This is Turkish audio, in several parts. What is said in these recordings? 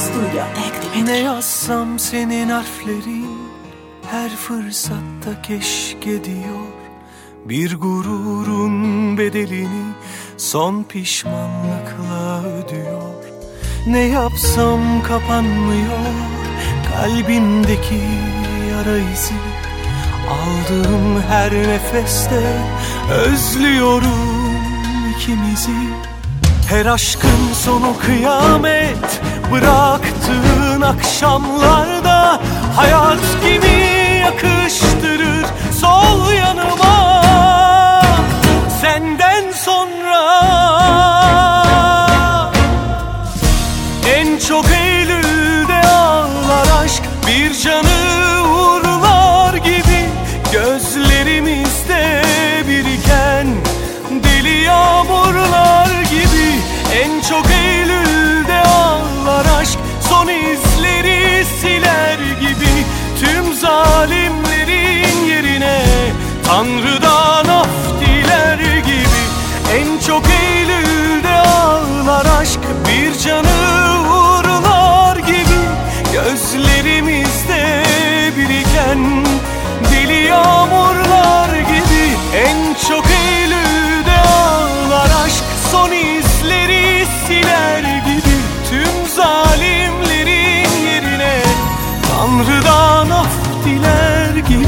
Studio Teknik. Ne yazsam senin harflerin her fırsatta keşke diyor. Bir gururun bedelini son pişmanlıkla ödüyor. Ne yapsam kapanmıyor kalbimdeki yara izi. Aldığım her nefeste özlüyorum ikimizi. Her aşkın sonu kıyamet, bıraktığın akşamlarda hayat gibi yakıştırır sol yanıma. Senden sonra en çok Eylül'de ağlar aşk, bir canı uğurlar gibi. Gözlerimizde biriken deli yağmurlar gibi. En çok Eylül'de ağlar aşk, son izleri siler gibi. Tüm zalimlerin yerine Tanrı'dan af diler gibi. En çok Eylül'de ağlar aşk, bir canı uğurlar gibi. Gözlerimizde biriken deli yağmurlar gibi. En çok Eylül'de ağlar aşk, son izleri siler gibi. Tüm zalimlerin yerine Tanrı'dan af diler gibi.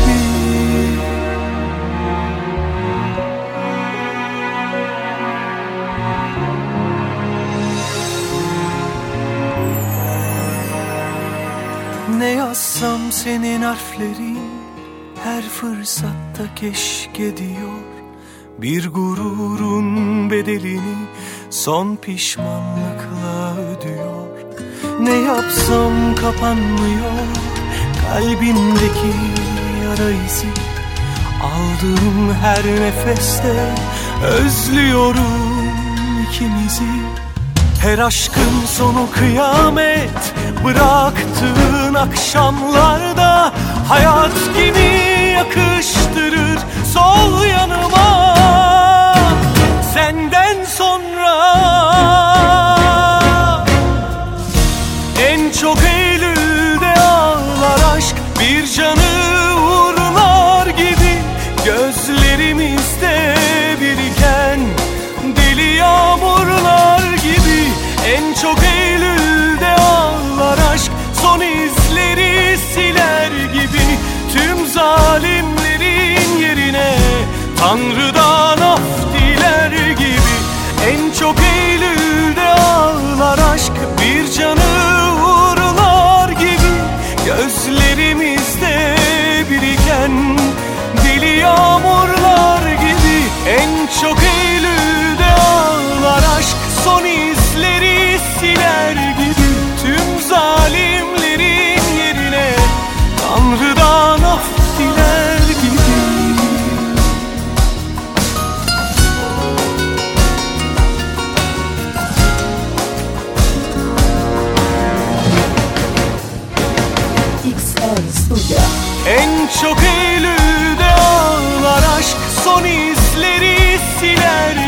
Ne yazsam senin harflerin her fırsatta keşke diyor. Bir gururun bedelini son pişmanlıkla ödüyor. Ne yapsam kapanmıyor kalbimdeki yara izi. Aldığım her nefeste özlüyorum ikimizi. Her aşkın sonu kıyamet, bıraktığın akşamlarda hayat gibi yakıştırır sol yanıma. Senden sonra en çok Eylül'de ağlar aşk, bir canı uğurlar gibi. Gözlerimizde biriken deli yağmurlar gibi. En çok Eylül'de ağlar aşk, son izleri siler gibi. Tüm zalimlerin yerine Tanrı'dan af diler gibi. En çok Eylül'de ağlar aşk, bir canı uğurlar gibi. Gözlerimizde biriken deli yağmurlar gibi. En çok Eylül'de ağlar aşk, son izleri siler gibi. Tüm zalimlerin yerine Tanrı'dan af diler gibi. XL Studio. En çok Eylül'de ağlar aşk, son izleri siler